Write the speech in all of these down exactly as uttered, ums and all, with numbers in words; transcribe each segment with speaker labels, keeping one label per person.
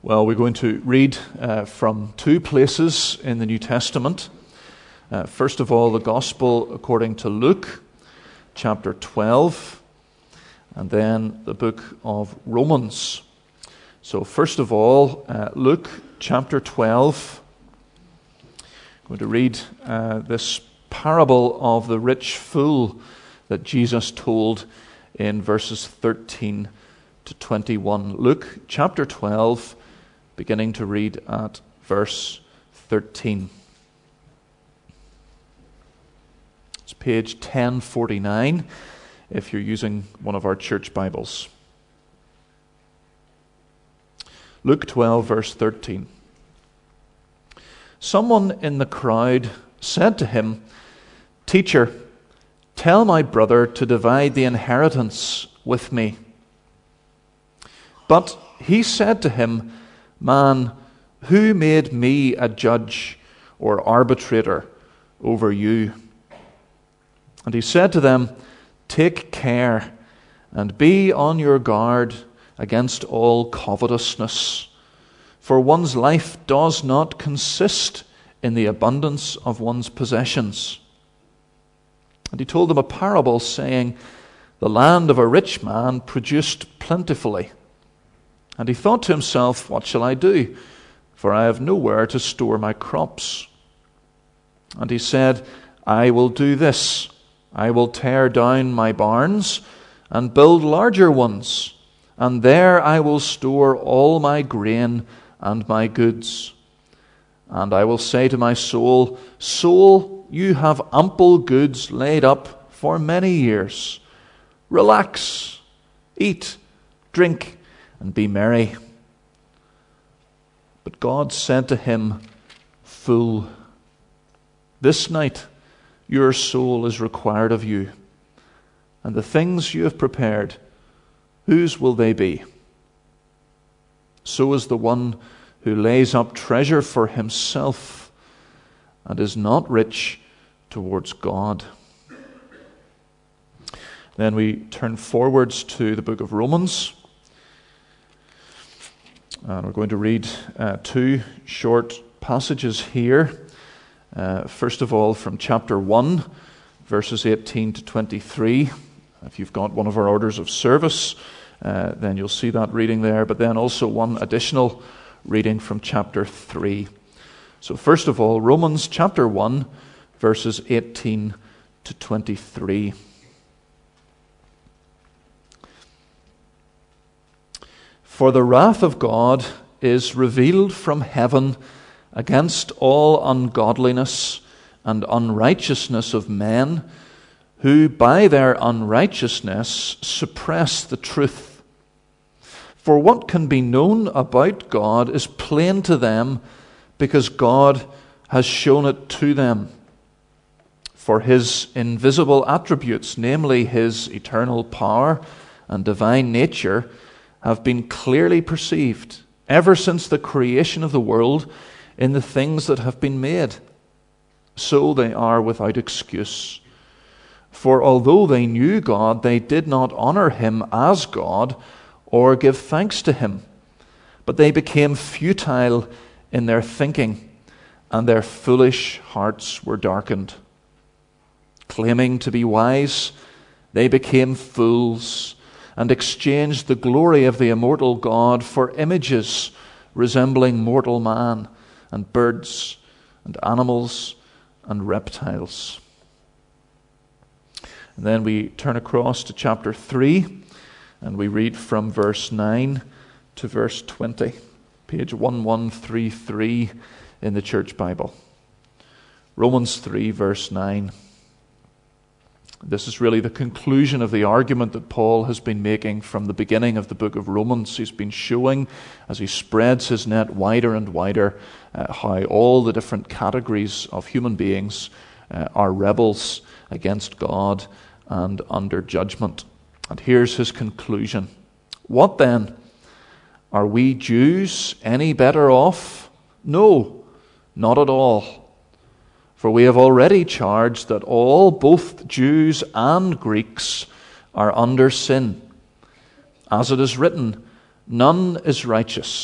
Speaker 1: Well, we're going to read uh, from two places in the New Testament. Uh, first of all, the Gospel according to Luke, chapter twelve, and then the book of Romans. So first of all, uh, Luke chapter twelve. I'm going to read uh, this parable of the rich fool that Jesus told in verses thirteen to twenty-one. Luke chapter twelve, beginning to read at verse thirteen. It's page ten forty-nine if you're using one of our church Bibles. Luke twelve, verse thirteen. Someone in the crowd said to him, "Teacher, tell my brother to divide the inheritance with me." But he said to him, "Man, who made me a judge or arbitrator over you?" And he said to them, "Take care and be on your guard against all covetousness, for one's life does not consist in the abundance of one's possessions." And he told them a parable, saying, "The land of a rich man produced plentifully. And he thought to himself, 'What shall I do? For I have nowhere to store my crops.' And he said, 'I will do this. I will tear down my barns and build larger ones, and there I will store all my grain and my goods. And I will say to my soul, Soul, you have ample goods laid up for many years. Relax, eat, drink, and be merry.' But God said to him, 'Fool, this night your soul is required of you, and the things you have prepared, whose will they be? So is the one who lays up treasure for himself and is not rich towards God.'" Then we turn forwards to the book of Romans. And we're going to read uh, two short passages here. Uh, first of all, from chapter one, verses eighteen to twenty-three. If you've got one of our orders of service, uh, then you'll see that reading there. But then also one additional reading from chapter three. So first of all, Romans chapter one, verses eighteen to twenty-three. "For the wrath of God is revealed from heaven against all ungodliness and unrighteousness of men, who by their unrighteousness suppress the truth. For what can be known about God is plain to them, because God has shown it to them. For his invisible attributes, namely his eternal power and divine nature, have been clearly perceived ever since the creation of the world in the things that have been made. So they are without excuse. For although they knew God, they did not honor him as God or give thanks to him, but they became futile in their thinking, and their foolish hearts were darkened. Claiming to be wise, they became fools, and exchanged the glory of the immortal God for images resembling mortal man, and birds, and animals, and reptiles." And then we turn across to chapter three, and we read from verse nine to verse twenty, page eleven thirty-three in the Church Bible. Romans three, verse nine. This is really the conclusion of the argument that Paul has been making from the beginning of the book of Romans. He's been showing, as he spreads his net wider and wider, uh, how all the different categories of human beings uh, are rebels against God and under judgment. And here's his conclusion. "What then? Are we Jews any better off? No, not at all. For we have already charged that all, both Jews and Greeks, are under sin. As it is written, none is righteous,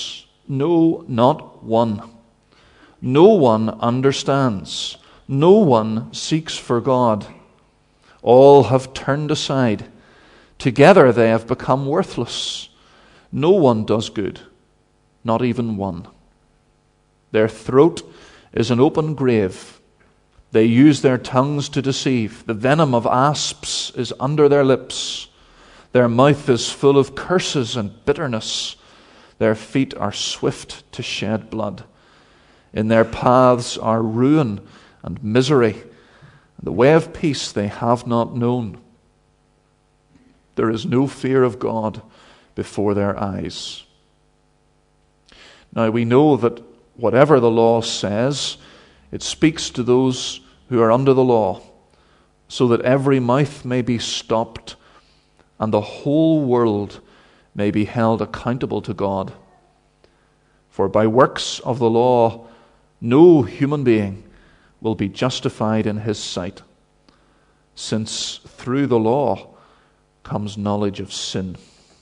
Speaker 1: no, not one. No one understands. No one seeks for God. All have turned aside. Together they have become worthless. No one does good, not even one. Their throat is an open grave. They use their tongues to deceive. The venom of asps is under their lips. Their mouth is full of curses and bitterness. Their feet are swift to shed blood. In their paths are ruin and misery. The way of peace they have not known. There is no fear of God before their eyes. Now we know that whatever the law says, it speaks to those who are under the law, so that every mouth may be stopped and the whole world may be held accountable to God. For by works of the law, no human being will be justified in his sight, since through the law comes knowledge of sin.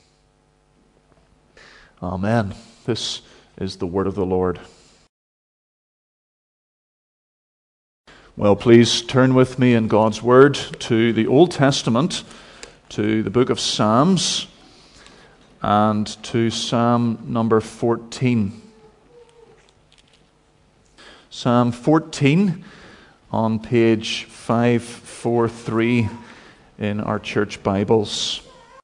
Speaker 1: Amen. This is the word of the Lord. Well, please turn with me in God's Word to the Old Testament, to the book of Psalms, and to Psalm number fourteen. Psalm fourteen on page five forty-three in our church Bibles.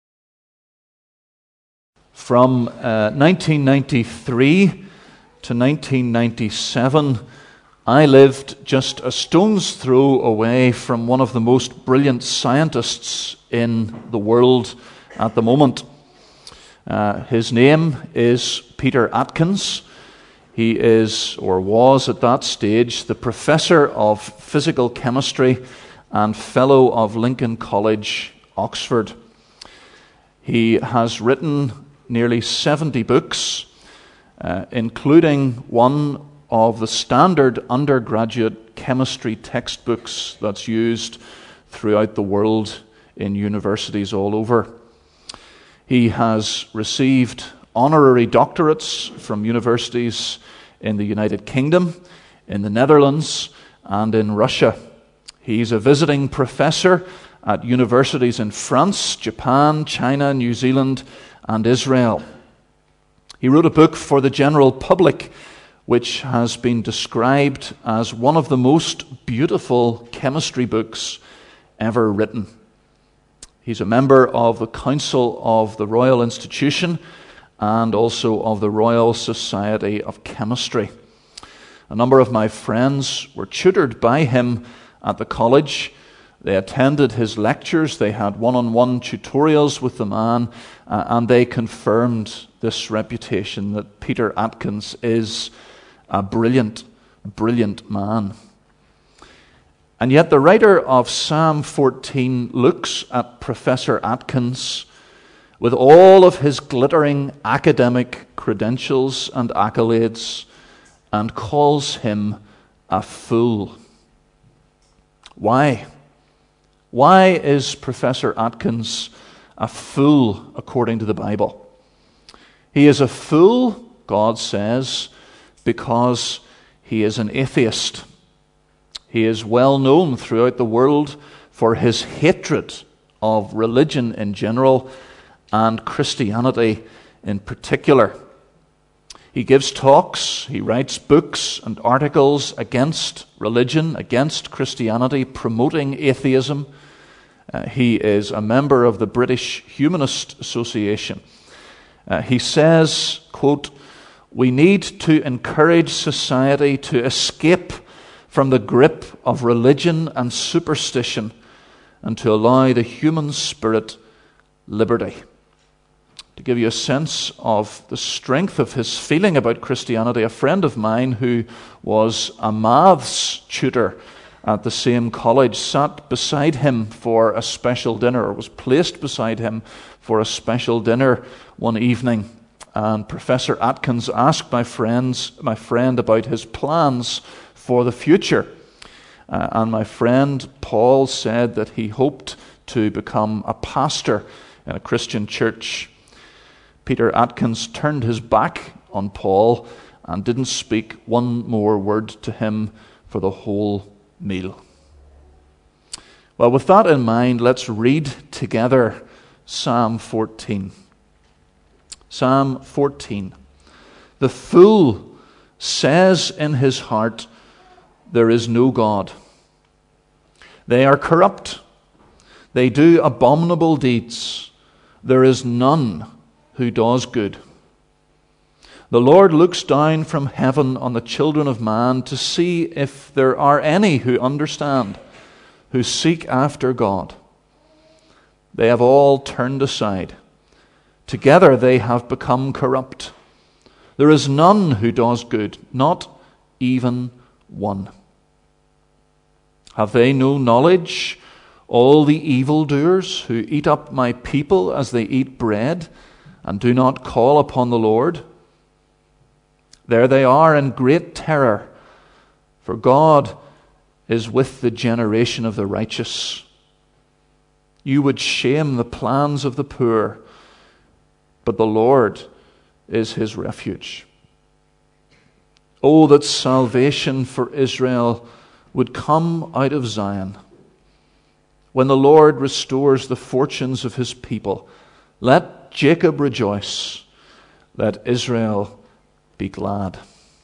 Speaker 1: From uh, nineteen ninety-three to nineteen ninety-seven, I lived just a stone's throw away from one of the most brilliant scientists in the world at the moment. Uh, his name is Peter Atkins. He is, or was at that stage, the professor of physical chemistry and fellow of Lincoln College, Oxford. He has written nearly seventy books, uh, including one of the standard undergraduate chemistry textbooks that's used throughout the world in universities all over. He has received honorary doctorates from universities in the United Kingdom, in the Netherlands, and in Russia. He's a visiting professor at universities in France, Japan, China, New Zealand, and Israel. He wrote a book for the general public which has been described as one of the most beautiful chemistry books ever written. He's a member of the Council of the Royal Institution and also of the Royal Society of Chemistry. A number of my friends were tutored by him at the college. They attended his lectures, they had one-on-one tutorials with the man, uh, and they confirmed this reputation that Peter Atkins is a brilliant, brilliant man. And yet the writer of Psalm fourteen looks at Professor Atkins with all of his glittering academic credentials and accolades and calls him a fool. Why? Why is Professor Atkins a fool according to the Bible? He is a fool, God says, because he is an atheist. He is well known throughout the world for his hatred of religion in general and Christianity in particular. He gives talks, he writes books and articles against religion, against Christianity, promoting atheism. Uh, he is a member of the British Humanist Association. Uh, he says, quote, "We need to encourage society to escape from the grip of religion and superstition and to allow the human spirit liberty." To give you a sense of the strength of his feeling about Christianity, a friend of mine who was a maths tutor at the same college sat beside him for a special dinner, or was placed beside him for a special dinner one evening. And Professor Atkins asked my friends, my friend about his plans for the future. Uh, and my friend Paul said that he hoped to become a pastor in a Christian church. Peter Atkins turned his back on Paul and didn't speak one more word to him for the whole meal. Well, with that in mind, let's read together Psalm fourteen. Psalm fourteen. The fool says in his heart, there is no God. They are corrupt. They do abominable deeds. There is none who does good. The Lord looks down from heaven on the children of man to see if there are any who understand, who seek after God. They have all turned aside. Together they have become corrupt. There is none who does good, not even one. Have they no knowledge, all the evildoers who eat up my people as they eat bread and do not call upon the Lord? There they are in great terror, for God is with the generation of the righteous. You would shame the plans of the poor, but the Lord is his refuge. Oh, that salvation for Israel would come out of Zion. When the Lord restores the fortunes of his people, let Jacob rejoice, let Israel be glad.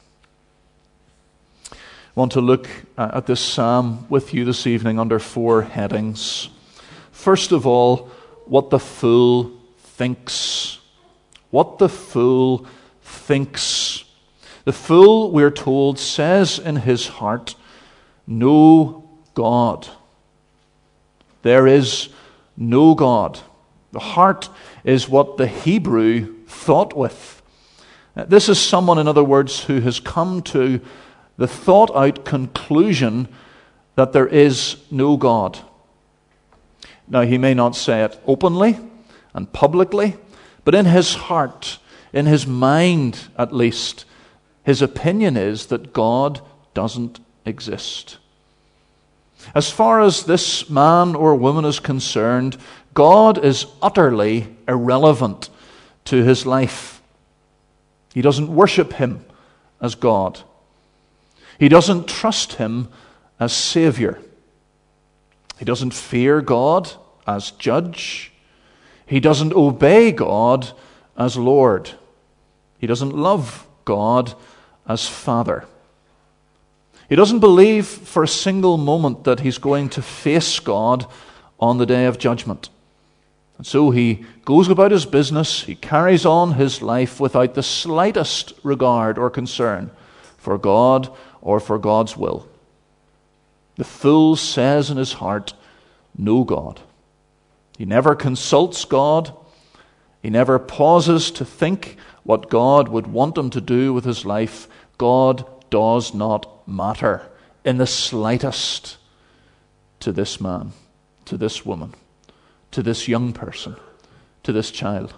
Speaker 1: I want to look at this psalm with you this evening under four headings. First of all, what the fool thinks. What the fool thinks. The fool, we're told, says in his heart, no God. There is no God. The heart is what the Hebrew thought with. This is someone, in other words, who has come to the thought-out conclusion that there is no God. Now, he may not say it openly and publicly, but in his heart, in his mind at least, his opinion is that God doesn't exist. As far as this man or woman is concerned, God is utterly irrelevant to his life. He doesn't worship him as God. He doesn't trust him as Savior. He doesn't fear God as Judge. He doesn't obey God as Lord. He doesn't love God as Father. He doesn't believe for a single moment that he's going to face God on the day of judgment. And so he goes about his business, he carries on his life without the slightest regard or concern for God or for God's will. The fool says in his heart, no God. He never consults God. He never pauses to think what God would want him to do with his life. God does not matter in the slightest to this man, to this woman, to this young person, to this child.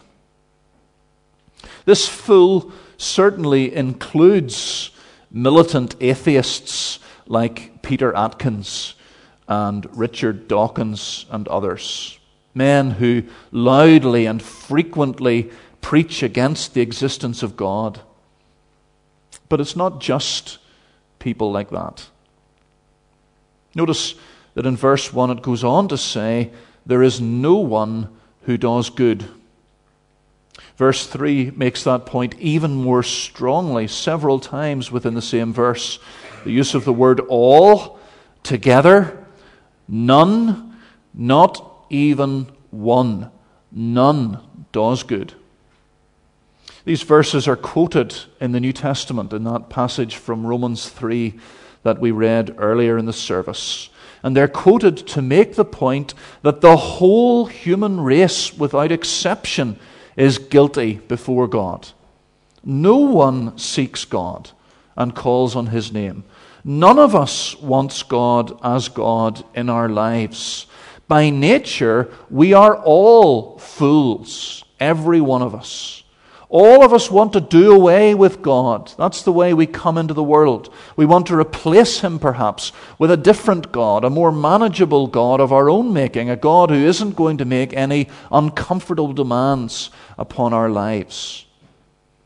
Speaker 1: This fool certainly includes militant atheists like Peter Atkins and Richard Dawkins and others. Men who loudly and frequently preach against the existence of God. But it's not just people like that. Notice that in verse one it goes on to say, there is no one who does good. Verse three makes that point even more strongly, several times within the same verse. The use of the word all, together, none, not even one. None does good. These verses are quoted in the New Testament in that passage from Romans three that we read earlier in the service. And they're quoted to make the point that the whole human race, without exception, is guilty before God. No one seeks God and calls on his name. None of us wants God as God in our lives. By nature, we are all fools, every one of us. All of us want to do away with God. That's the way we come into the world. We want to replace him, perhaps, with a different God, a more manageable God of our own making, a God who isn't going to make any uncomfortable demands upon our lives.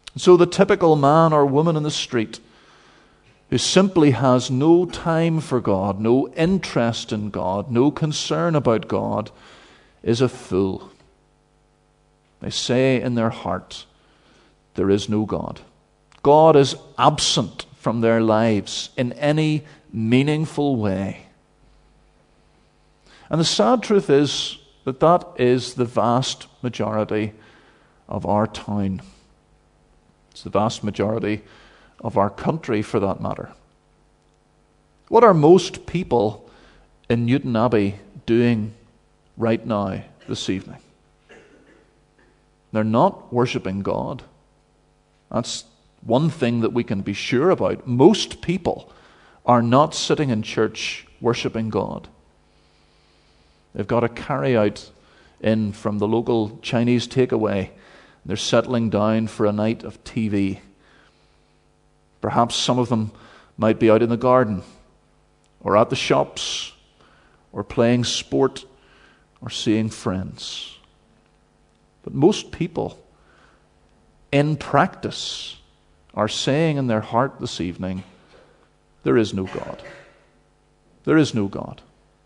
Speaker 1: So the typical man or woman in the street who simply has no time for God, no interest in God, no concern about God, is a fool. They say in their heart, there is no God. God is absent from their lives in any meaningful way. And the sad truth is that that is the vast majority of our town. It's the vast majority of our country, for that matter. What are most people in Newton Abbey doing right now, this evening? They're not worshipping God. That's one thing that we can be sure about. Most people are not sitting in church worshipping God. They've got a carry-out in from the local Chinese takeaway. They're settling down for a night of T V. Perhaps some of them might be out in the garden, or at the shops, or playing sport, or seeing friends. But most people, in practice, are saying in their heart this evening, there is no God. There is no God.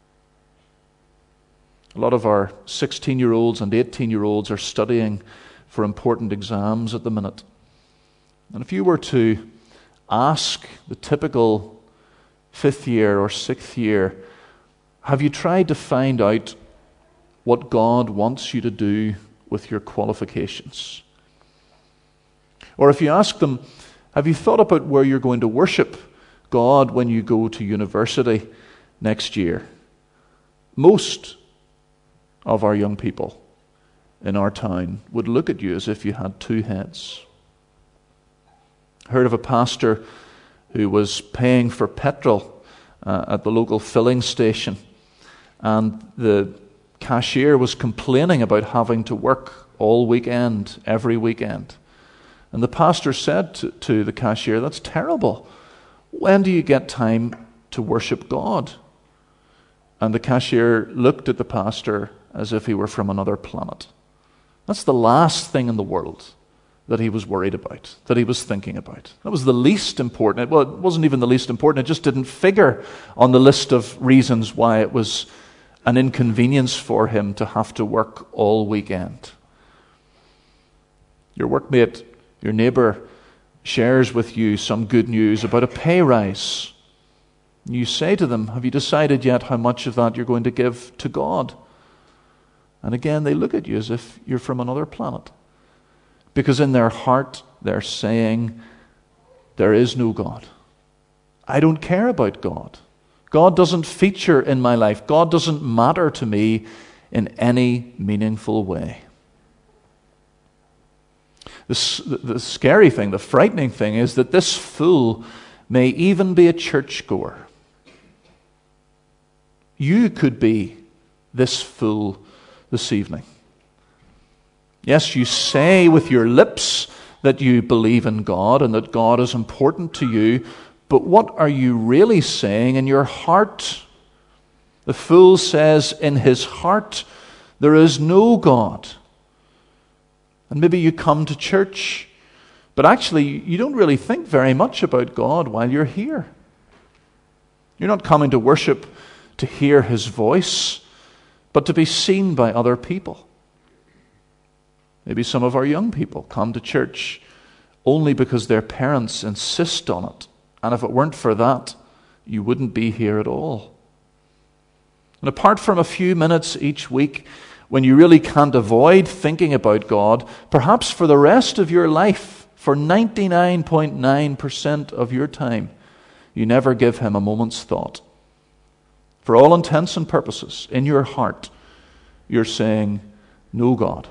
Speaker 1: A lot of our sixteen-year-olds and eighteen-year-olds are studying for important exams at the minute. And if you were to ask the typical fifth year or sixth year, have you tried to find out what God wants you to do with your qualifications? Or if you ask them, have you thought about where you're going to worship God when you go to university next year? Most of our young people in our town would look at you as if you had two heads. I heard of a pastor who was paying for petrol uh, at the local filling station, and the cashier was complaining about having to work all weekend, every weekend. And the pastor said to, to the cashier, that's terrible. When do you get time to worship God? And the cashier looked at the pastor as if he were from another planet. That's the last thing in the world that he was worried about, that he was thinking about. That was the least important. Well, it wasn't even the least important. It just didn't figure on the list of reasons why it was an inconvenience for him to have to work all weekend. Your workmate, your neighbor, shares with you some good news about a pay rise. You say to them, have you decided yet how much of that you're going to give to God? And again, they look at you as if you're from another planet. Because in their heart, they're saying, there is no God. I don't care about God. God doesn't feature in my life. God doesn't matter to me in any meaningful way. The, the scary thing, the frightening thing is that this fool may even be a churchgoer. You could be this fool this evening. Yes, you say with your lips that you believe in God and that God is important to you, but what are you really saying in your heart? The fool says in his heart, there is no God. And maybe you come to church, but actually you don't really think very much about God while you're here. You're not coming to worship to hear his voice, but to be seen by other people. Maybe some of our young people come to church only because their parents insist on it. And if it weren't for that, you wouldn't be here at all. And apart from a few minutes each week, when you really can't avoid thinking about God, perhaps for the rest of your life, for ninety-nine point nine percent of your time, you never give him a moment's thought. For all intents and purposes, in your heart, you're saying, no God.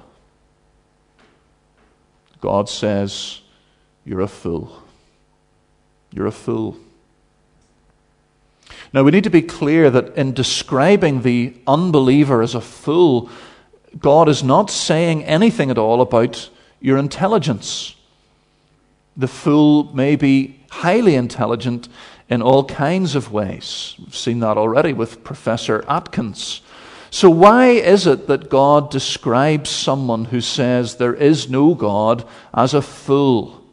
Speaker 1: God says, you're a fool. You're a fool. Now, we need to be clear that in describing the unbeliever as a fool, God is not saying anything at all about your intelligence. The fool may be highly intelligent in all kinds of ways. We've seen that already with Professor Atkins. So why is it that God describes someone who says there is no God as a fool?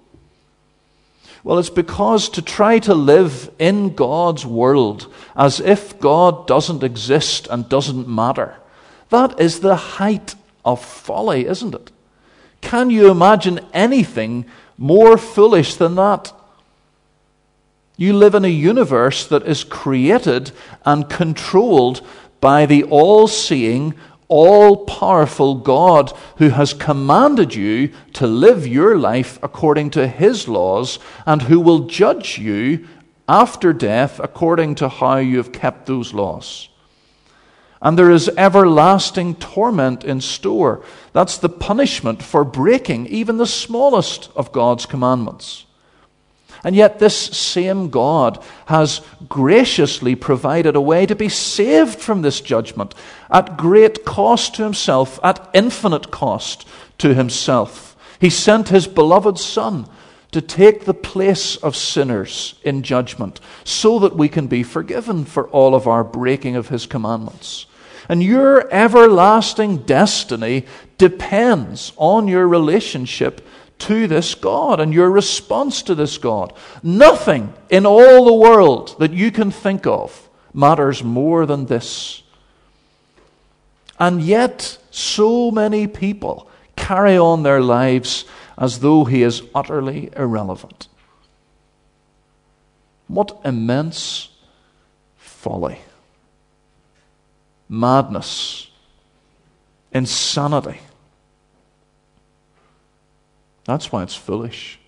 Speaker 1: Well, it's because to try to live in God's world as if God doesn't exist and doesn't matter, that is the height of folly, isn't it? Can you imagine anything more foolish than that? You live in a universe that is created and controlled by the all-seeing, all-powerful God who has commanded you to live your life according to His laws and who will judge you after death according to how you have kept those laws. And there is everlasting torment in store. That's the punishment for breaking even the smallest of God's commandments. And yet this same God has graciously provided a way to be saved from this judgment at great cost to Himself, at infinite cost to Himself. He sent His beloved Son to take the place of sinners in judgment so that we can be forgiven for all of our breaking of His commandments. And your everlasting destiny depends on your relationship to this God and your response to this God. Nothing in all the world that you can think of matters more than this. And yet, so many people carry on their lives as though He is utterly irrelevant. What immense folly, madness, insanity. That's why it's foolish.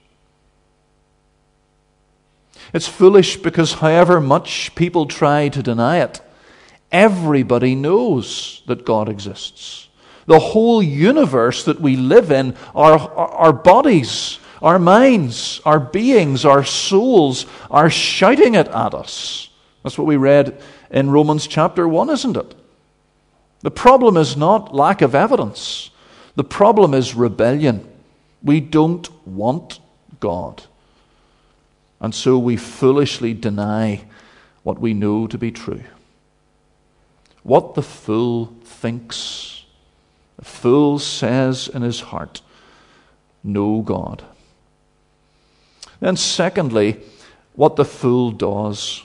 Speaker 1: It's foolish because however much people try to deny it, everybody knows that God exists. The whole universe that we live in, our, our bodies, our minds, our beings, our souls are shouting it at us. That's what we read in Romans chapter one, isn't it? The problem is not lack of evidence. The problem is rebellion. We don't want God. And so we foolishly deny what we know to be true. What the fool thinks, the fool says in his heart, no God. Then secondly, what the fool does.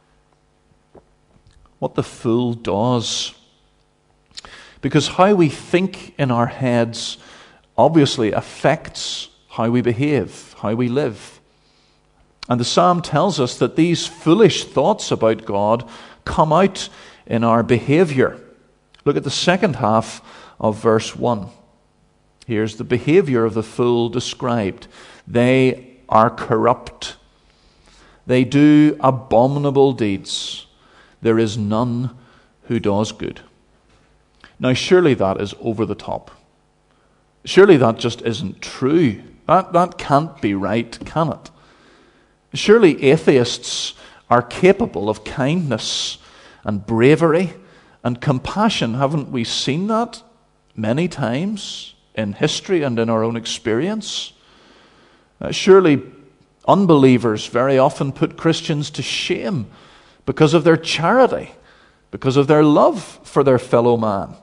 Speaker 1: What the fool does. Because how we think in our heads obviously affects how we behave, how we live. And the psalm tells us that these foolish thoughts about God come out in our behavior. Look at the second half of verse one. Here's the behavior of the fool described. They are corrupt. They do abominable deeds. There is none who does good. Now, surely that is over the top. Surely that just isn't true. That, that can't be right, can it? Surely atheists are capable of kindness and bravery and compassion. Haven't we seen that many times in history and in our own experience? Uh, surely unbelievers very often put Christians to shame because of their charity, because of their love for their fellow man.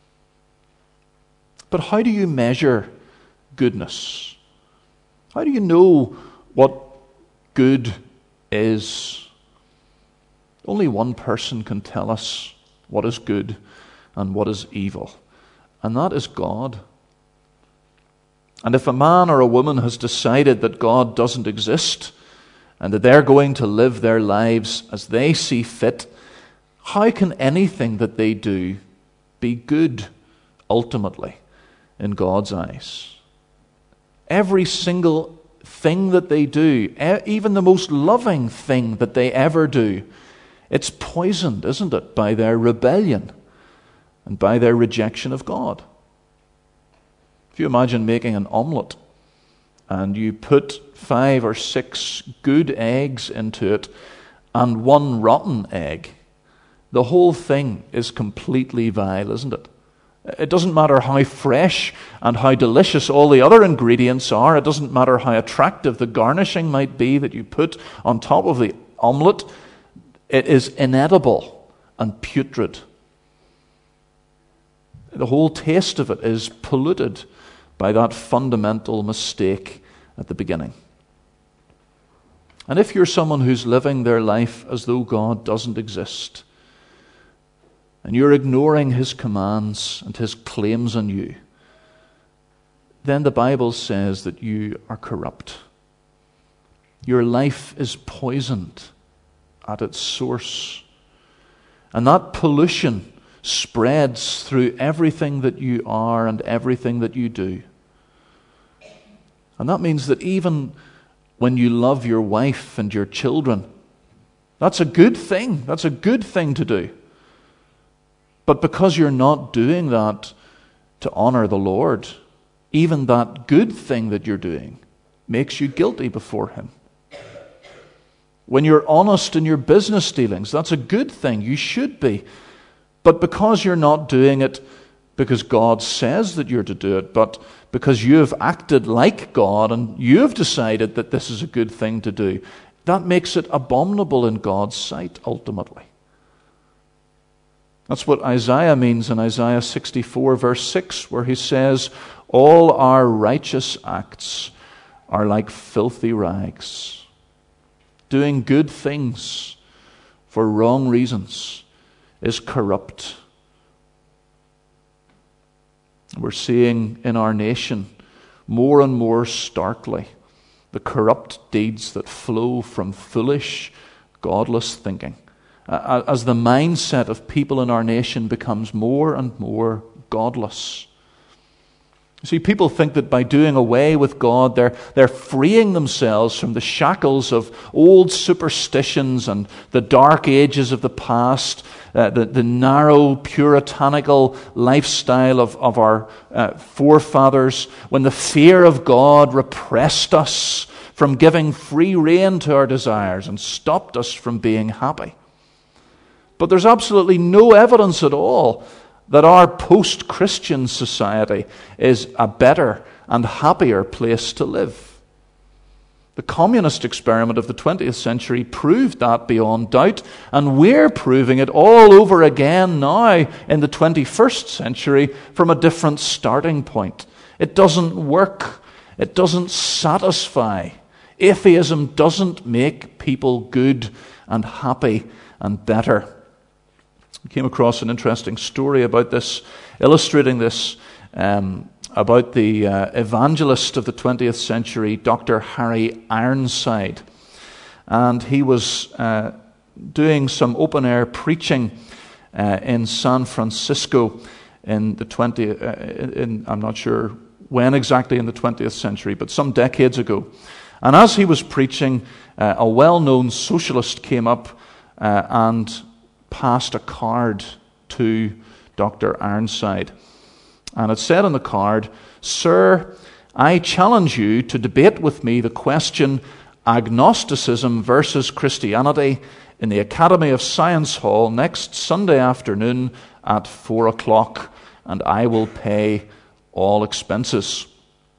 Speaker 1: But how do you measure goodness? How do you know what good is? Only one person can tell us what is good and what is evil, and that is God. And if a man or a woman has decided that God doesn't exist and that they're going to live their lives as they see fit, how can anything that they do be good ultimately in God's eyes? Every single thing that they do, even the most loving thing that they ever do, it's poisoned, isn't it, by their rebellion and by their rejection of God. If you imagine making an omelette and you put five or six good eggs into it and one rotten egg, the whole thing is completely vile, isn't it? It doesn't matter how fresh and how delicious all the other ingredients are. It doesn't matter how attractive the garnishing might be that you put on top of the omelette. It is inedible and putrid. The whole taste of it is polluted by that fundamental mistake at the beginning. And if you're someone who's living their life as though God doesn't exist, and you're ignoring his commands and his claims on you, then the Bible says that you are corrupt. Your life is poisoned at its source. And that pollution spreads through everything that you are and everything that you do. And that means that even when you love your wife and your children, that's a good thing. That's a good thing to do. But because you're not doing that to honor the Lord, even that good thing that you're doing makes you guilty before him. When you're honest in your business dealings, that's a good thing. You should be. But because you're not doing it because God says that you're to do it, but because you have acted like God and you have decided that this is a good thing to do, that makes it abominable in God's sight, ultimately. That's what Isaiah means in Isaiah sixty-four, verse six, where he says, all our righteous acts are like filthy rags. Doing good things for wrong reasons is corrupt. We're seeing in our nation more and more starkly the corrupt deeds that flow from foolish, godless thinking, as the mindset of people in our nation becomes more and more godless. See, people think that by doing away with God, they're, they're freeing themselves from the shackles of old superstitions and the dark ages of the past, uh, the, the narrow, puritanical lifestyle of, of our uh, forefathers, when the fear of God repressed us from giving free rein to our desires and stopped us from being happy. But there's absolutely no evidence at all that our post-Christian society is a better and happier place to live. The communist experiment of the twentieth century proved that beyond doubt, and we're proving it all over again now in the twenty-first century from a different starting point. It doesn't work. It doesn't satisfy. Atheism doesn't make people good and happy and better. I came across an interesting story about this, illustrating this, um, about the uh, evangelist of the twentieth century, Doctor Harry Ironside. And he was uh, doing some open-air preaching uh, in San Francisco in the twentieth, uh, in, I'm not sure when exactly in the twentieth century, but some decades ago. And as he was preaching, uh, a well-known socialist came up uh, and passed a card to Doctor Ironside. And it said on the card, "Sir, I challenge you to debate with me the question agnosticism versus Christianity in the Academy of Science Hall next Sunday afternoon at four o'clock, and I will pay all expenses."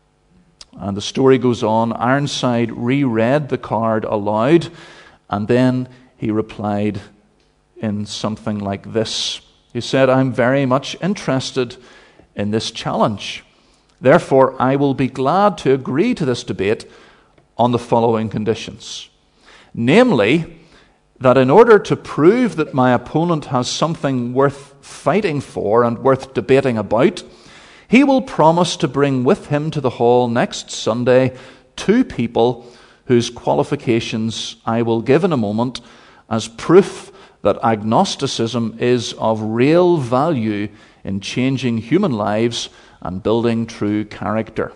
Speaker 1: And the story goes on. Ironside reread the card aloud, and then he replied in something like this. He said, "I'm very much interested in this challenge. Therefore, I will be glad to agree to this debate on the following conditions. Namely, that in order to prove that my opponent has something worth fighting for and worth debating about, he will promise to bring with him to the hall next Sunday two people whose qualifications I will give in a moment as proof that agnosticism is of real value in changing human lives and building true character.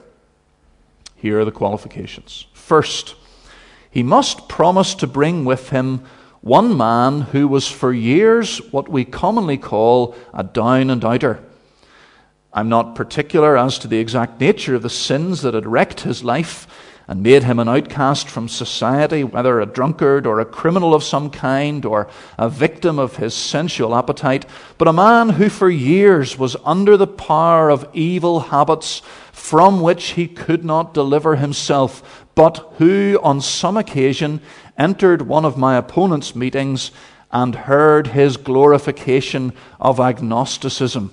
Speaker 1: Here are the qualifications. First, he must promise to bring with him one man who was for years what we commonly call a down and outer. I'm not particular as to the exact nature of the sins that had wrecked his life and made him an outcast from society, whether a drunkard or a criminal of some kind or a victim of his sensual appetite, but a man who for years was under the power of evil habits from which he could not deliver himself, but who on some occasion entered one of my opponent's meetings and heard his glorification of agnosticism,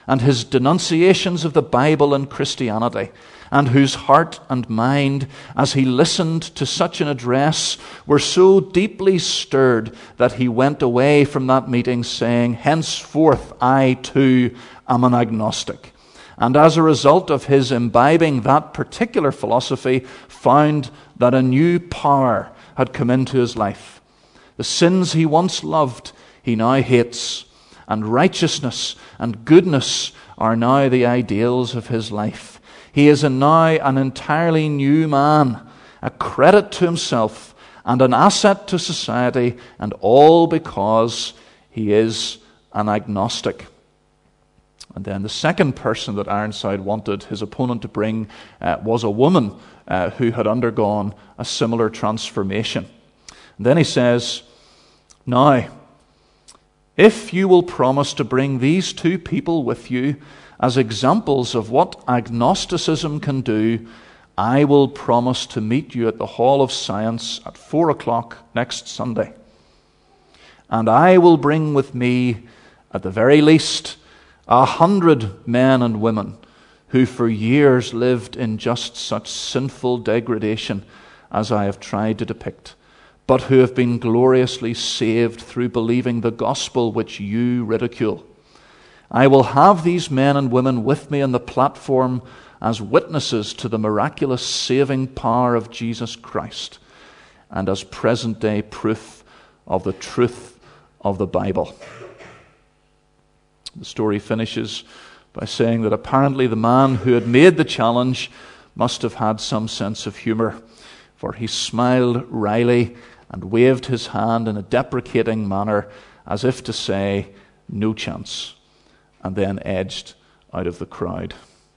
Speaker 1: and his denunciations of the Bible and Christianity, and whose heart and mind, as he listened to such an address, were so deeply stirred that he went away from that meeting saying, "Henceforth I too am an agnostic." And as a result of his imbibing that particular philosophy, found that a new power had come into his life. The sins he once loved, he now hates, and righteousness and goodness are now the ideals of his life. He is now an entirely new man, a credit to himself and an asset to society, and all because he is an agnostic. And then the second person that Ironside wanted his opponent to bring uh, was a woman uh, who had undergone a similar transformation. And then he says, "Now, if you will promise to bring these two people with you as examples of what agnosticism can do, I will promise to meet you at the Hall of Science at four o'clock next Sunday. And I will bring with me, at the very least, a hundred men and women who for years lived in just such sinful degradation as I have tried to depict, but who have been gloriously saved through believing the gospel which you ridicule. I will have these men and women with me on the platform as witnesses to the miraculous saving power of Jesus Christ and as present-day proof of the truth of the Bible." The story finishes by saying that apparently the man who had made the challenge must have had some sense of humor, for he smiled wryly and waved his hand in a deprecating manner as if to say, "No chance," and then edged out of the crowd.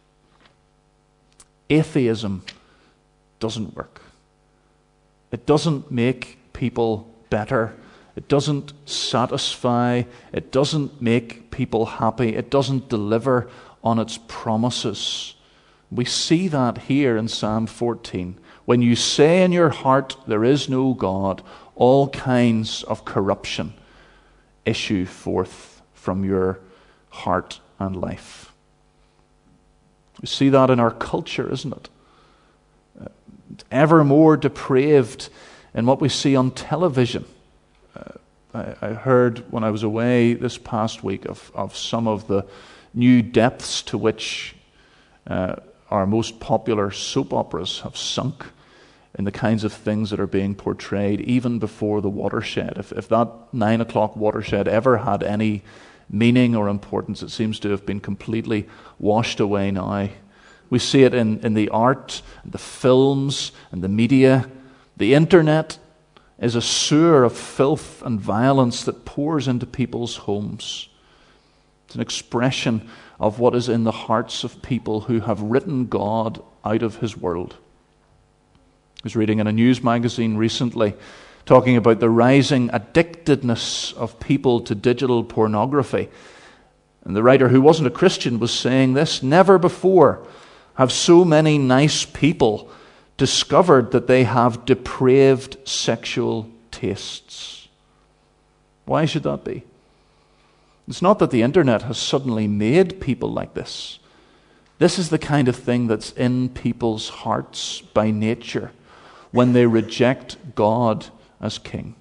Speaker 1: Atheism doesn't work. It doesn't make people better. It doesn't satisfy. It doesn't make people happy. It doesn't deliver on its promises. We see that here in Psalm fourteen. When you say in your heart, "There is no God," all kinds of corruption issue forth from your heart and life. We see that in our culture, isn't it? Uh, ever more depraved in what we see on television. Uh, I, I heard when I was away this past week of, of some of the new depths to which uh, our most popular soap operas have sunk in the kinds of things that are being portrayed even before the watershed. If, if that nine o'clock watershed ever had any meaning or importance, it seems to have been completely washed away now. We see it in, in the art, the films, and the media. The internet is a sewer of filth and violence that pours into people's homes. It's an expression of what is in the hearts of people who have written God out of his world. I was reading in a news magazine recently talking about the rising addictedness of people to digital pornography. And the writer, who wasn't a Christian, was saying this: never before have so many nice people discovered that they have depraved sexual tastes. Why should that be? It's not that the internet has suddenly made people like this. This is the kind of thing that's in people's hearts by nature when they reject God as king.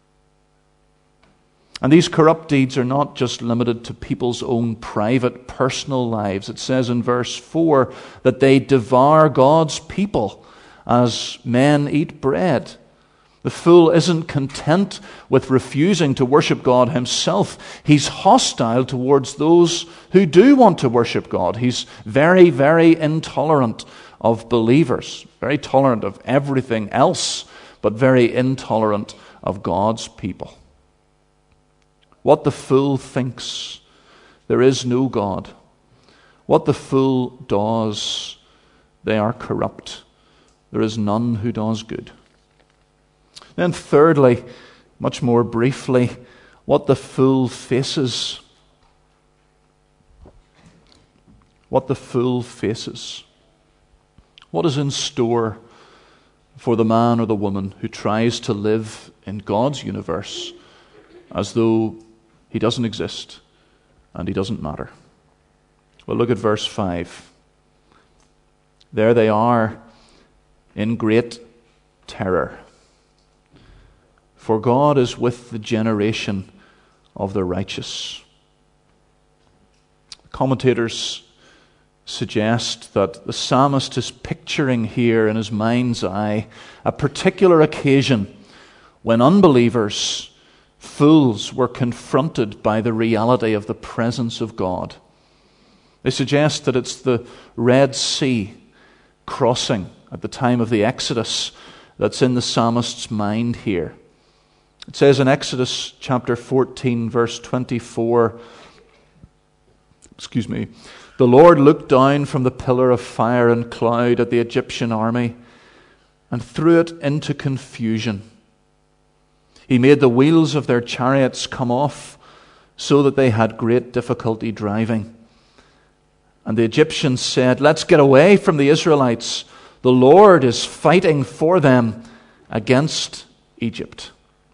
Speaker 1: And these corrupt deeds are not just limited to people's own private, personal lives. It says in verse four that they devour God's people as men eat bread. The fool isn't content with refusing to worship God himself. He's hostile towards those who do want to worship God. He's very, very intolerant of believers, very tolerant of everything else, but very intolerant of God's people. What the fool thinks, there is no God. What the fool does, they are corrupt. There is none who does good. Then thirdly, much more briefly, what the fool faces. What the fool faces. What is in store for the man or the woman who tries to live in God's universe as though he doesn't exist and he doesn't matter? Well, look at verse five. There they are in great terror. For God is with the generation of the righteous. Commentators suggest that the psalmist is picturing here in his mind's eye a particular occasion when unbelievers, fools, were confronted by the reality of the presence of God. They suggest that it's the Red Sea crossing at the time of the Exodus that's in the psalmist's mind here. It says in Exodus chapter fourteen, verse twenty-four, excuse me, the Lord looked down from the pillar of fire and cloud at the Egyptian army and threw it into confusion. He made the wheels of their chariots come off so that they had great difficulty driving. And the Egyptians said, let's get away from the Israelites. The Lord is fighting for them against Egypt.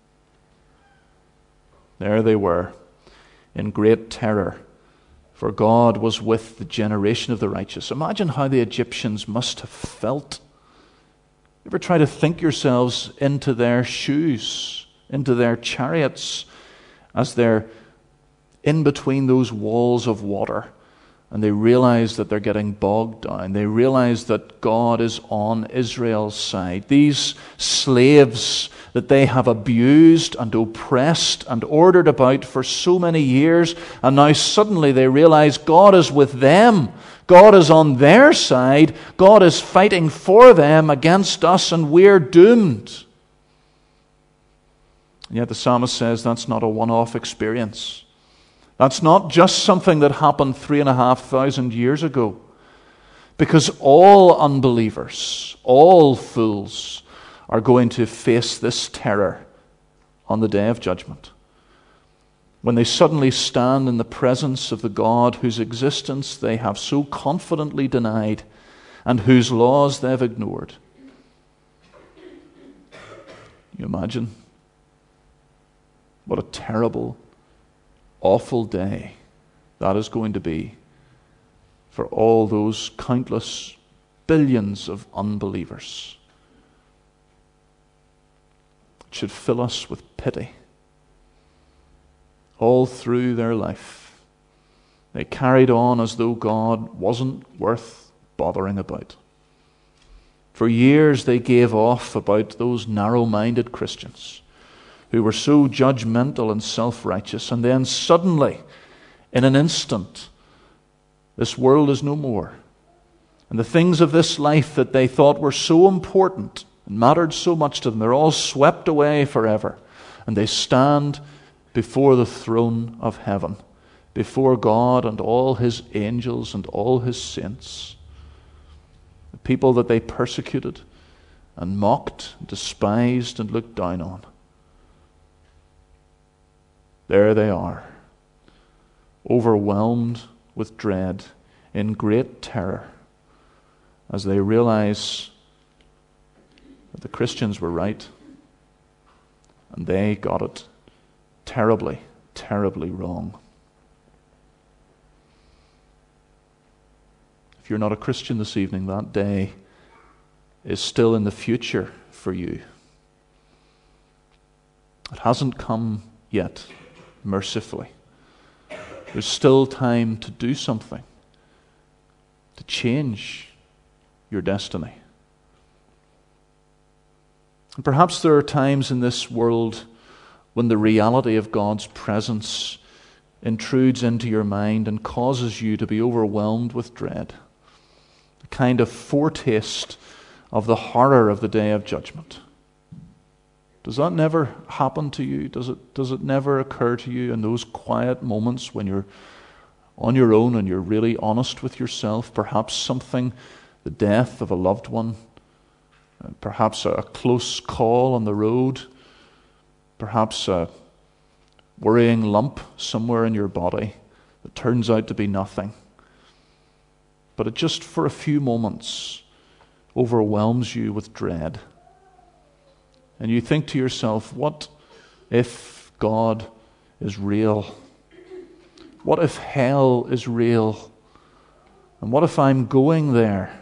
Speaker 1: There they were, in great terror, for God was with the generation of the righteous. Imagine how the Egyptians must have felt. You ever try to think yourselves into their shoes, into their chariots, as they're in between those walls of water, and they realize that they're getting bogged down. They realize that God is on Israel's side. These slaves that they have abused and oppressed and ordered about for so many years, and now suddenly they realize God is with them. God is on their side. God is fighting for them against us, and we're doomed. And yet the psalmist says that's not a one-off experience. That's not just something that happened three and a half thousand years ago. Because all unbelievers, all fools, are going to face this terror on the day of judgment. When they suddenly stand in the presence of the God whose existence they have so confidently denied and whose laws they've ignored. Can you imagine? What a terrible, awful day that is going to be for all those countless billions of unbelievers. It should fill us with pity. All through their life, they carried on as though God wasn't worth bothering about. For years they gave off about those narrow-minded Christians who were so judgmental and self-righteous, and then suddenly, in an instant, this world is no more. And the things of this life that they thought were so important and mattered so much to them, they're all swept away forever. And they stand before the throne of heaven, before God and all His angels and all His saints. The people that they persecuted and mocked, despised and looked down on. There they are, overwhelmed with dread, in great terror, as they realize that the Christians were right, and they got it terribly, terribly wrong. If you're not a Christian this evening, that day is still in the future for you. It hasn't come yet. Mercifully. There's still time to do something, to change your destiny. And perhaps there are times in this world when the reality of God's presence intrudes into your mind and causes you to be overwhelmed with dread, a kind of foretaste of the horror of the day of judgment. Does that never happen to you? Does it, does it never occur to you in those quiet moments when you're on your own and you're really honest with yourself? Perhaps something, the death of a loved one, perhaps a close call on the road, perhaps a worrying lump somewhere in your body that turns out to be nothing. But it just for a few moments overwhelms you with dread. And you think to yourself, what if God is real? What if hell is real? And what if I'm going there?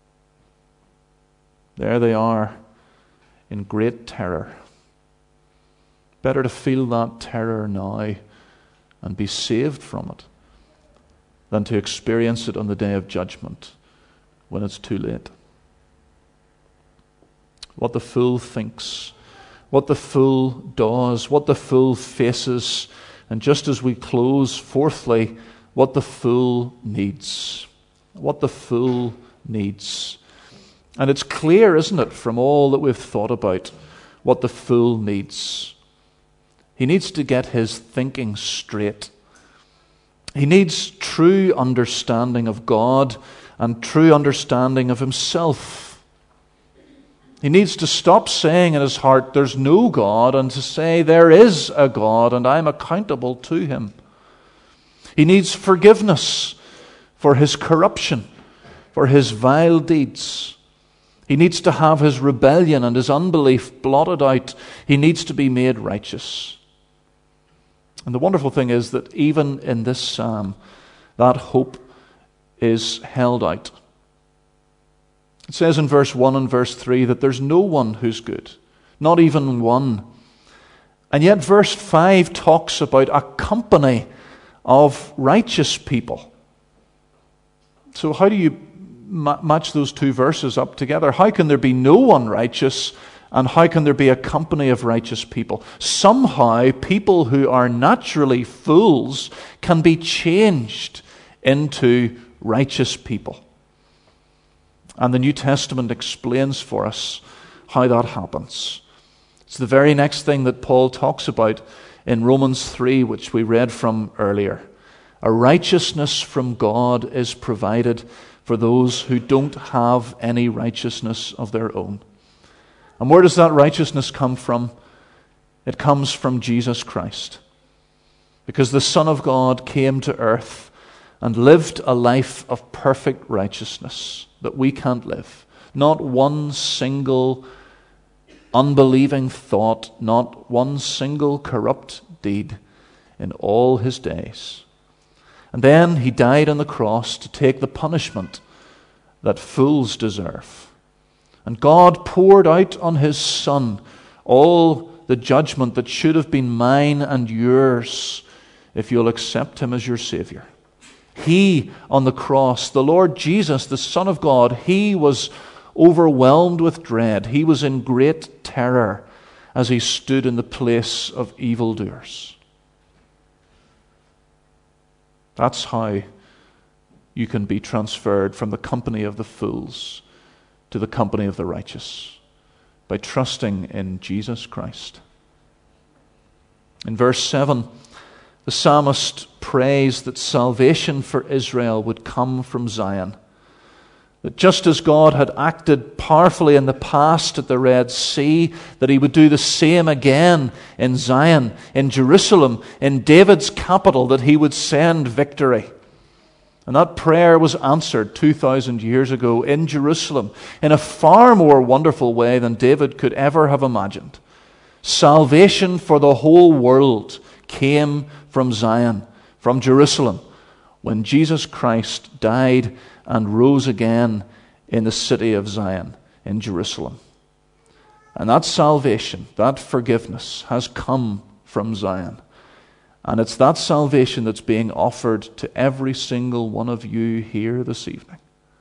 Speaker 1: There they are in great terror. Better to feel that terror now and be saved from it than to experience it on the day of judgment when it's too late. What the fool thinks, what the fool does, what the fool faces, and just as we close, fourthly, what the fool needs. What the fool needs. And it's clear, isn't it, from all that we've thought about, what the fool needs. He needs to get his thinking straight. He needs true understanding of God and true understanding of himself. He needs to stop saying in his heart, there's no God, and to say, there is a God, and I'm accountable to him. He needs forgiveness for his corruption, for his vile deeds. He needs to have his rebellion and his unbelief blotted out. He needs to be made righteous. And the wonderful thing is that even in this psalm, that hope is held out. It says in verse one and verse three that there's no one who's good, not even one. And yet verse five talks about a company of righteous people. So how do you ma- match those two verses up together? How can there be no one righteous, and how can there be a company of righteous people? Somehow people who are naturally fools can be changed into righteous people. And the New Testament explains for us how that happens. It's the very next thing that Paul talks about in Romans three, which we read from earlier. A righteousness from God is provided for those who don't have any righteousness of their own. And where does that righteousness come from? It comes from Jesus Christ. Because the Son of God came to earth and lived a life of perfect righteousness that we can't live. Not one single unbelieving thought, not one single corrupt deed in all his days. And then he died on the cross to take the punishment that fools deserve. And God poured out on his Son all the judgment that should have been mine and yours if you'll accept him as your Savior. He, on the cross, the Lord Jesus, the Son of God, he was overwhelmed with dread. He was in great terror as he stood in the place of evildoers. That's how you can be transferred from the company of the fools to the company of the righteous, by trusting in Jesus Christ. In verse seven, the psalmist prays that salvation for Israel would come from Zion. That just as God had acted powerfully in the past at the Red Sea, that he would do the same again in Zion, in Jerusalem, in David's capital, that he would send victory. And that prayer was answered two thousand years ago in Jerusalem in a far more wonderful way than David could ever have imagined. Salvation for the whole world came from Zion, from Jerusalem, when Jesus Christ died and rose again in the city of Zion, in Jerusalem. And that salvation, that forgiveness has come from Zion. And it's that salvation that's being offered to every single one of you here this evening.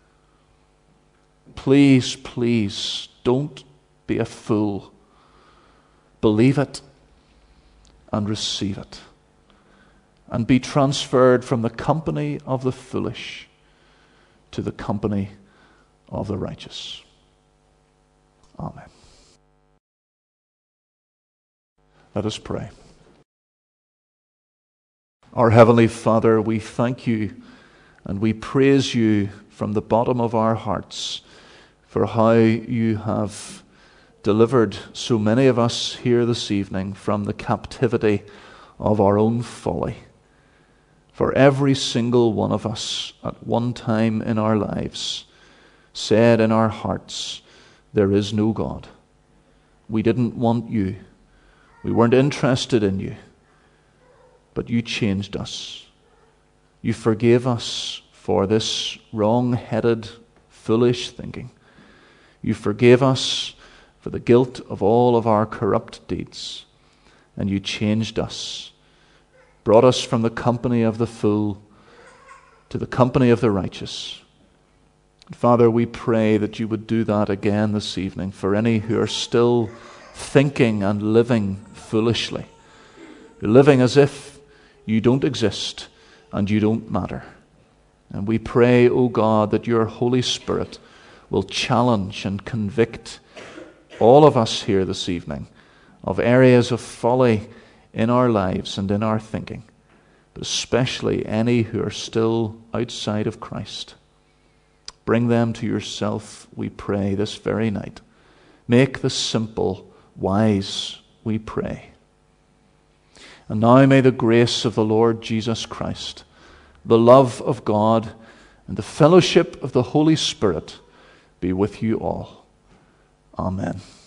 Speaker 1: Please, please, don't be a fool. Believe it and receive it. And be transferred from the company of the foolish to the company of the righteous. Amen. Let us pray. Our Heavenly Father, we thank you and we praise you from the bottom of our hearts for how you have delivered so many of us here this evening from the captivity of our own folly. For every single one of us at one time in our lives said in our hearts, there is no God. We didn't want you. We weren't interested in you. But you changed us. You forgave us for this wrong-headed, foolish thinking. You forgave us for the guilt of all of our corrupt deeds, and you changed us, brought us from the company of the fool to the company of the righteous. Father, we pray that you would do that again this evening for any who are still thinking and living foolishly, living as if you don't exist and you don't matter. And we pray, O God, that your Holy Spirit will challenge and convict all of us here this evening of areas of folly in our lives and in our thinking, but especially any who are still outside of Christ. Bring them to yourself, we pray, this very night. Make the simple wise, we pray. And now may the grace of the Lord Jesus Christ, the love of God, and the fellowship of the Holy Spirit be with you all. Amen.